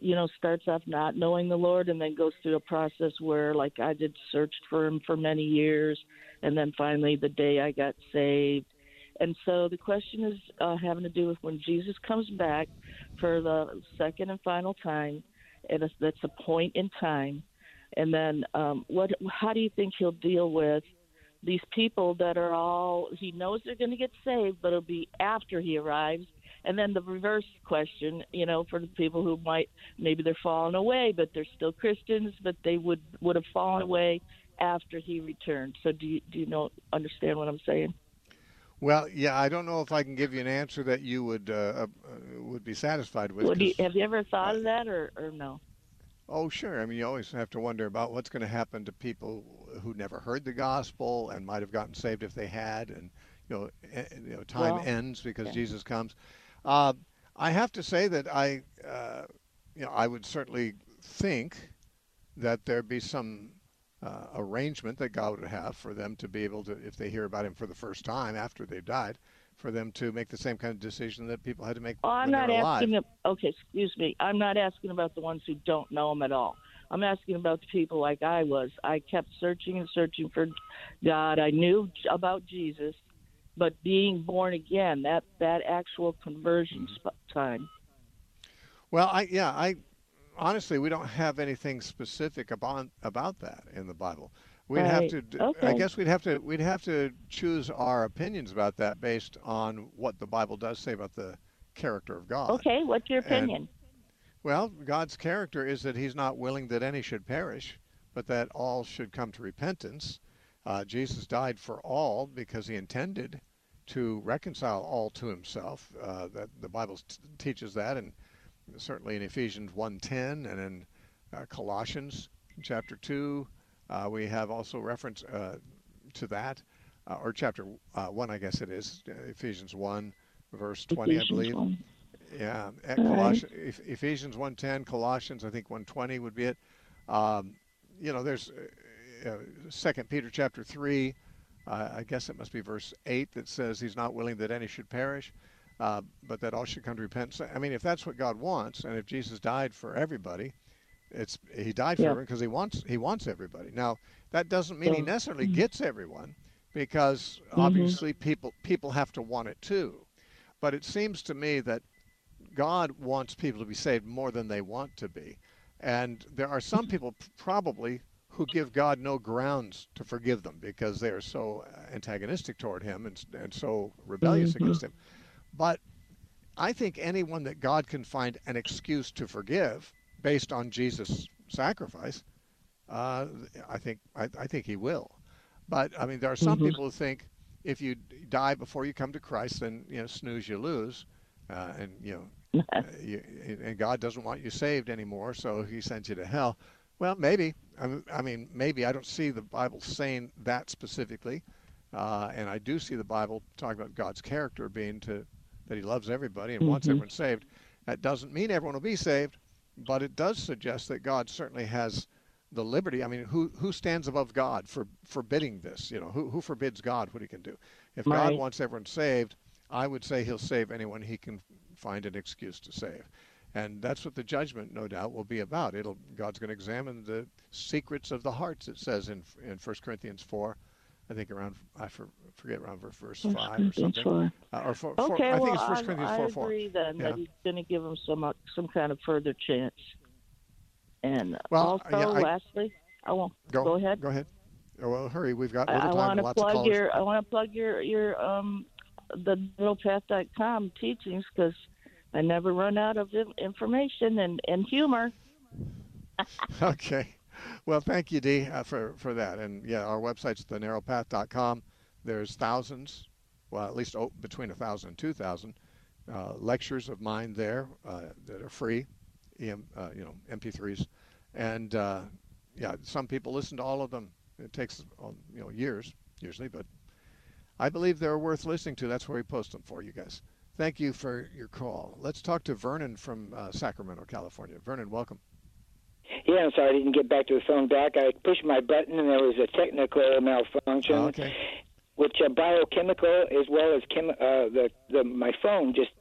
you know, starts off not knowing the Lord and then goes through a process where, like I did, searched for him for many years, and then finally the day I got saved. And so the question is uh, having to do with when Jesus comes back for the second and final time, and it's, that's a point in time. And then um, what? How do you think he'll deal with these people that are all, he knows they're going to get saved, but it'll be after he arrives? And then the reverse question, you know, for the people who might, maybe they're falling away, but they're still Christians, but they would, would have fallen away after he returned. So do you, do you know, understand what I'm saying? Well, yeah, I don't know if I can give you an answer that you would uh, uh, would be satisfied with. Would you, have you ever thought of that, or, or no? Oh, sure. I mean, you always have to wonder about what's going to happen to people who never heard the gospel and might have gotten saved if they had, and you know, you know time well, ends because yeah. Jesus comes. Uh, I have to say that I, uh, you know, I would certainly think that there'd be some uh, arrangement that God would have for them to be able to, if they hear about him for the first time after they've died, for them to make the same kind of decision that people had to make oh, I'm when not they were alive. asking. Okay, excuse me. I'm not asking about the ones who don't know him at all. I'm asking about the people like I was. I kept searching and searching for God. I knew about Jesus, but being born again, that, that actual conversion Mm-hmm. sp- time. Well, I yeah, I honestly we don't have anything specific about about that in the Bible. We'd Right. have to. Okay. I guess we'd have to. We'd have to choose our opinions about that based on what the Bible does say about the character of God. Okay, what's your opinion? And, well, God's character is that He's not willing that any should perish, but that all should come to repentance. Uh, Jesus died for all because He intended to reconcile all to Himself. Uh, that the Bible t- teaches that, and certainly in Ephesians one ten and in uh, Colossians chapter two. Uh, we have also reference uh, to that, uh, or chapter uh, one, I guess it is, uh, Ephesians one, verse twenty, Ephesians I believe. one. Yeah, at All Colossians, right. Ephesians one ten, Colossians, I think one twenty would be it. Um, you know, there's uh, uh, Second Peter chapter three, uh, I guess it must be verse eight, that says He's not willing that any should perish, uh, but that all should come to repentance. I mean, if that's what God wants, and if Jesus died for everybody, It's he died for Yeah. everyone because he wants he wants everybody. Now that doesn't mean he Yeah. necessarily Mhm. gets everyone, because Mhm. obviously people people have to want it too. But it seems to me that God wants people to be saved more than they want to be, and there are some people p- probably who give God no grounds to forgive them because they are so antagonistic toward Him and and so rebellious Mhm. against Him. But I think anyone that God can find an excuse to forgive based on Jesus' sacrifice, uh, I think I, I think He will. But I mean, there are some Mhm. people who think if you die before you come to Christ, then you know, snooze, you lose, uh, and you know, uh, you, and God doesn't want you saved anymore, so He sends you to hell. Well, maybe. I mean, I mean, maybe. I don't see the Bible saying that specifically, uh, and I do see the Bible talking about God's character being to that He loves everybody and wants Mhm. everyone saved. That doesn't mean everyone will be saved, but it does suggest that God certainly has the liberty. I mean, who who stands above God for forbidding this? You know, who who forbids God what He can do? If God Right. wants everyone saved, I would say He'll save anyone He can find an excuse to save, and that's what the judgment, no doubt, will be about. It'll God's going to examine the secrets of the hearts. It says in in First Corinthians four, I think around I for, forget around verse First five or Corinthians something, four. uh, or four, four, Okay, I think well, it's First I, Corinthians I four four. agree then Yeah. that He's going to give them some uh, some kind of further chance. And Well, also, yeah, I- lastly, I won't Go, go ahead. Go ahead. Oh, well, hurry. We've got I, little I time want and to lots of plug callers. your I want to plug your your um the neural path dot com teachings, because I never run out of in- information and, and humor. Okay. Well, thank you, Dee, uh, for, for that. And yeah, our website's the narrow path dot com. There's thousands, well, at least oh, between one thousand and two thousand uh, lectures of mine there uh, that are free, E M, uh, you know, M P threes. And uh, yeah, some people listen to all of them. It takes, um, you know, years usually, but I believe they're worth listening to. That's where we post them for you guys. Thank you for your call. Let's talk to Vernon from uh, Sacramento, California. Vernon, welcome. Yeah, I'm sorry I didn't get back to the phone back. I pushed my button and there was a technical malfunction, Okay. which uh, biochemical as well as chem- uh, the, the my phone just didn't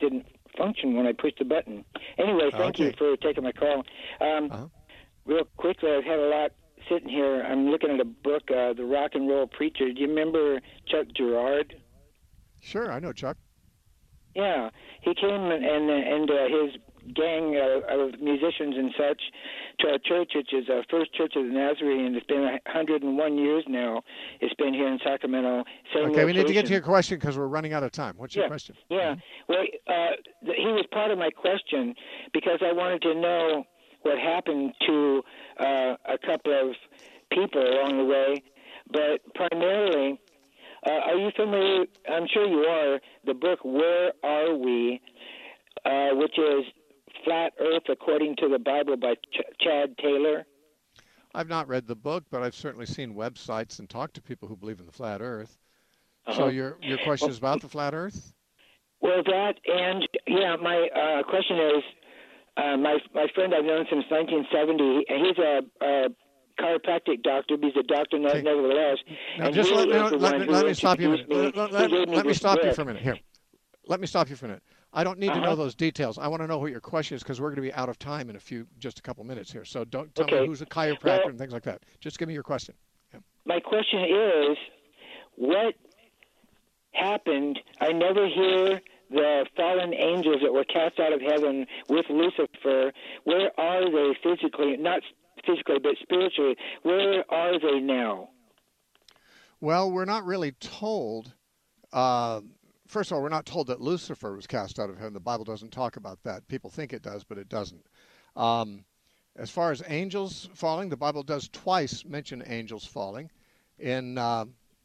function when I pushed the button. Anyway, thank Okay. you for taking my call. Um, Uh-huh. Real quickly, I've had a lot sitting here. I'm looking at a book, uh, The Rock and Roll Preacher. Do you remember Chuck Girard? Sure, I know Chuck. Yeah, he came and and, and uh, his gang uh, of musicians and such to our church, which is uh, First Church of the Nazarene. It's been one hundred one years now. It's been here in Sacramento. Same Okay, we need to get to location. your question because we're running out of time. What's your Yeah, question? Yeah. Well, uh, th- he was part of my question because I wanted to know what happened to uh, a couple of people along the way, but primarily, uh, are you familiar? I'm sure you are. The book "Where Are We," uh, which is Flat Earth according to the Bible by Ch- Chad Taylor. I've not read the book, but I've certainly seen websites and talked to people who believe in the flat Earth. Uh-huh. So your your question Well, is about the flat Earth? Well, that and yeah, my uh, question is, uh, my my friend I've known since nineteen seventy, and he's a, a chiropractic doctor. But he's a doctor ne- Okay. nevertheless. Now, and just he let, was no, the let, one me- who let me stop you a minute. introduced Let, me- let- who gave let me this stop you book. for a minute. Here. Let me stop you for a minute. I don't need to Uh-huh. know those details. I want to know what your question is because we're going to be out of time in a few, just a couple minutes here. So don't tell Okay. me who's a chiropractor Well- and things like that. Just give me your question. My question is, what happened? I never hear the fallen angels that were cast out of heaven with Lucifer. Where are they physically? Not physically, but spiritually. Where are they now? Well, we're not really told. Uh, first of all, we're not told that Lucifer was cast out of heaven. The Bible doesn't talk about that. People think it does, but it doesn't. Um, as far as angels falling, the Bible does twice mention angels falling. In uh,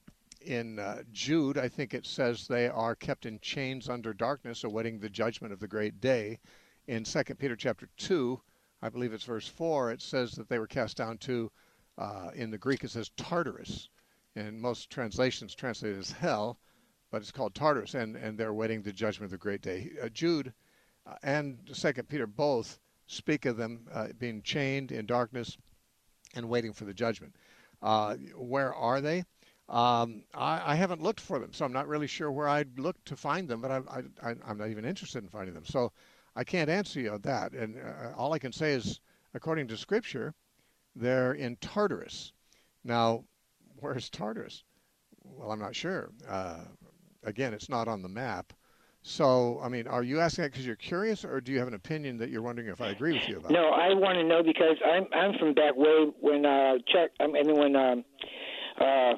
in uh, Jude, I think it says they are kept in chains under darkness, awaiting the judgment of the great day. In Second Peter chapter two, I believe it's verse four, it says that they were cast down to, uh, in the Greek it says Tartarus. In most translations translated as hell, but it's called Tartarus, and, and they're awaiting the judgment of the great day. Uh, Jude uh, and Second Peter both speak of them uh, being chained in darkness and waiting for the judgment. Uh, where are they? Um, I, I haven't looked for them, so I'm not really sure where I'd look to find them, but I, I, I, I'm not even interested in finding them. So I can't answer you on that. And uh, all I can say is, according to Scripture, they're in Tartarus. Now, where's Tartarus? Well, I'm not sure. Uh, again, it's not on the map. So, I mean, are you asking that because you're curious, or do you have an opinion that you're wondering if I agree with you about? No, I want to know because I'm I'm from back way when uh, Chuck. I mean when um, uh,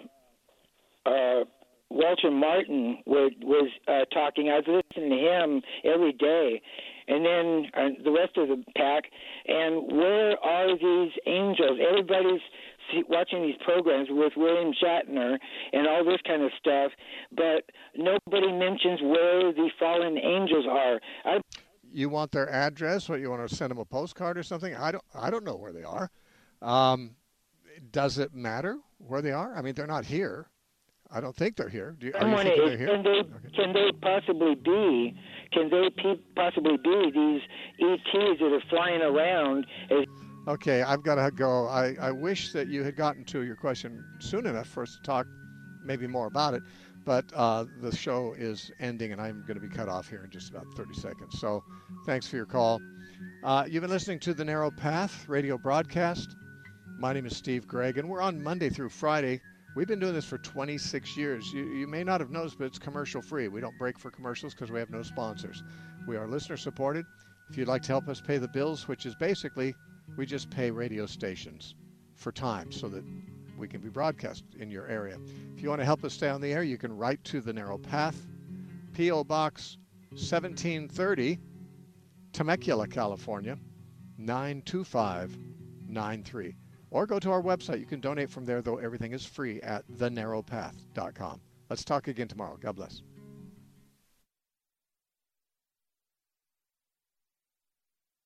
uh, Walter Martin was was uh, talking. I was listening to him every day, and then uh, the rest of the pack. And where are these angels? Everybody's see, watching these programs with William Shatner and all this kind of stuff, but nobody mentions where the fallen angels are. I, You want their address? What, you want to send them a postcard or something? I don't. I don't know where they are. Um, does it matter where they are? I mean, they're not here. I don't think they're here. Do you, are you Someone thinking is, they're here? can they Okay. can they possibly be? Can they pe- possibly be these E Ts that are flying around? As Okay, I've got to go. I, I wish that you had gotten to your question soon enough for us to talk maybe more about it, but uh, the show is ending and I'm going to be cut off here in just about thirty seconds. So thanks for your call. Uh, you've been listening to the Narrow Path radio broadcast. My name is Steve Gregg, and we're on Monday through Friday. We've been doing this for twenty-six years. You, you may not have noticed, but it's commercial free. We don't break for commercials because we have no sponsors. We are listener supported. If you'd like to help us pay the bills, which is basically we just pay radio stations for time so that we can be broadcast in your area. If you want to help us stay on the air, you can write to the Narrow Path, P O Box seventeen thirty, Temecula, California, nine two five nine three. Or go to our website. You can donate from there, though everything is free at the narrow path dot com. Let's talk again tomorrow. God bless.